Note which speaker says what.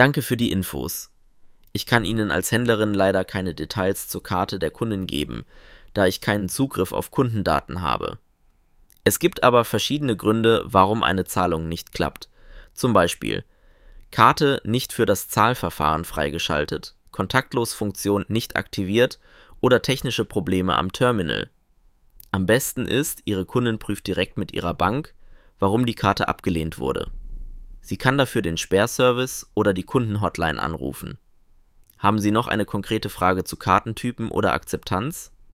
Speaker 1: Danke für die Infos. Ich kann Ihnen als Händlerin leider keine Details zur Karte der Kundin geben, da ich keinen Zugriff auf Kundendaten habe. Es gibt aber verschiedene Gründe, warum eine Zahlung nicht klappt. Zum Beispiel: Karte nicht für das Zahlverfahren freigeschaltet, Kontaktlos-Funktion nicht aktiviert oder technische Probleme am Terminal. Am besten ist, Ihre Kundin prüft direkt mit ihrer Bank, warum die Karte abgelehnt wurde. Sie kann dafür den Sperrservice oder die Kundenhotline anrufen. Haben Sie noch eine konkrete Frage zu Kartentypen oder Akzeptanz?